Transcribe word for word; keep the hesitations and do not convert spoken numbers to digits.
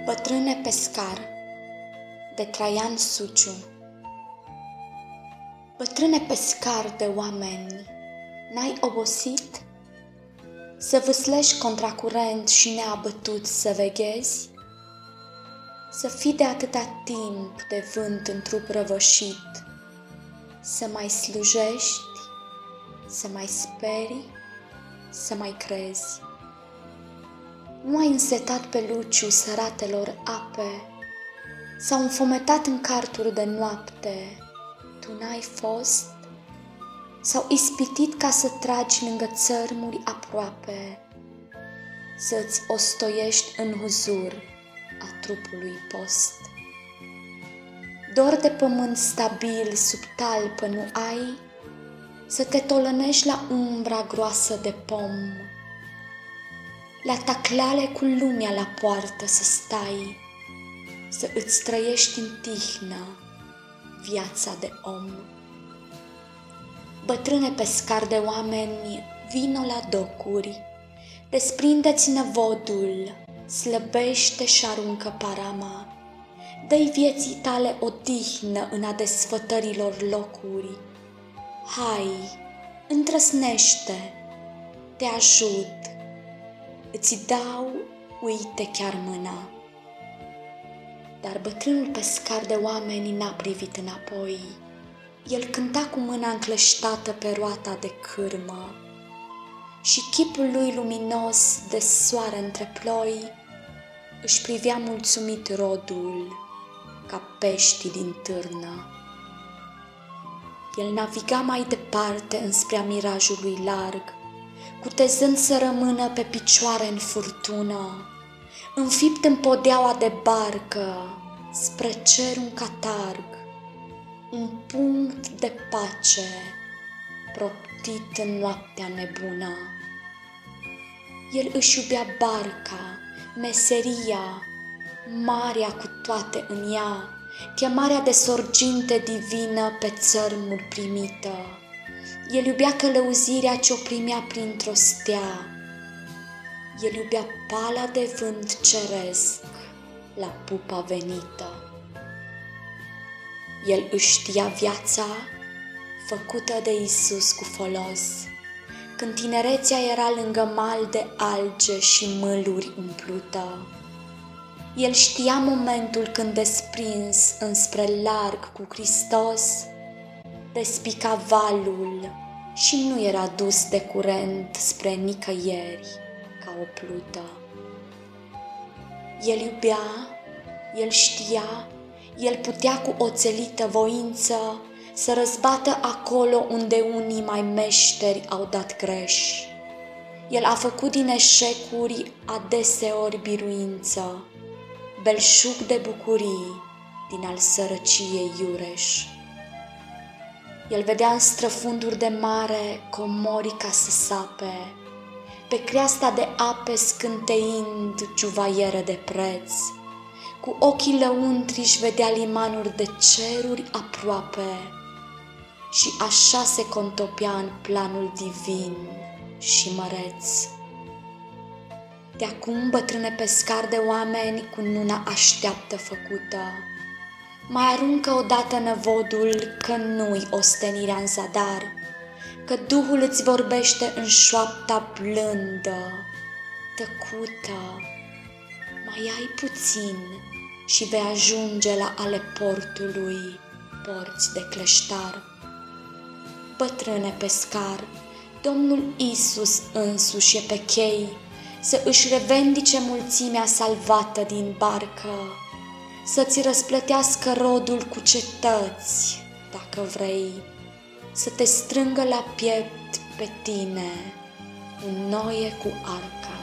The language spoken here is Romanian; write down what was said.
Bătrâne pescar de Traian Suciu. Bătrâne pescar de oameni, n-ai obosit să vâslești contra curent și neabătut să veghezi? Să fii de atâta timp de vânt în trup răvășit, să mai slujești, să mai speri, să mai crezi. Nu ai însetat pe luciu săratelor ape, s-au înfometat în carturi de noapte, tu n-ai fost? S-au ispitit ca să tragi lângă țărmuri aproape, să-ți ostoiești în huzur a trupului post. Dor de pământ stabil sub talpă nu ai, să te tolănești la umbra groasă de pom, la taclale cu lumea la poartă să stai, să îți trăiești în tihnă viața de om. Bătrâne pescar de oameni, vino la docuri, desprinde-ți năvodul, slăbește și aruncă parama, dă-i vieții tale odihnă în a desfătărilor locuri. Hai, îndrăznește, te ajut, îți dau, uite chiar mâna. Dar bătrânul pescar de oameni n-a privit înapoi. El cânta cu mâna încleștată pe roata de cârmă și chipul lui luminos de soare între ploi își privea mulțumit rodul ca peștii din târnă. El naviga mai departe înspre mirajul lui larg, cutezând să rămână pe picioare în furtună, înfipt în podeaua de barcă, spre cer un catarg, un punct de pace proptit în noaptea nebună. El își iubea barca, meseria, marea cu toate în ea, chemarea de sorginte divină pe țărmuri primită. El iubea călăuzirea ce-o primea printr-o stea. El iubea pala de vânt ceresc la pupa venită. El își știa viața făcută de Iisus cu folos, când tinerețea era lângă mal de alge și mâluri umplută. El știa momentul când desprins înspre larg cu Hristos, despica valul și nu era dus de curent spre nicăieri ca o plută. El iubea, el știa, el putea cu oțelită voință să răzbată acolo unde unii mai meșteri au dat greș. El a făcut din eșecuri adeseori biruință, belșug de bucurii din al sărăciei iureș. El vedea în străfunduri de mare comorii ca să sape, pe creasta de ape scânteind juvaiere de preț. Cu ochii lăuntri își vedea limanuri de ceruri aproape și așa se contopea în planul divin și măreț. De acum, bătrâne pescar de oameni cu nuna așteaptă făcută, mai aruncă odată năvodul că nu-i ostenirea în zadar, că Duhul îți vorbește în șoapta blândă, tăcută. Mai ai puțin și vei ajunge la ale portului, porți de cleștar. Bătrâne pescar, Domnul Iisus însuși e pe chei să își revendice mulțimea salvată din barcă, să-ți răsplătească rodul cu cetăți, dacă vrei, să te strângă la piept pe tine, înnoie cu arca.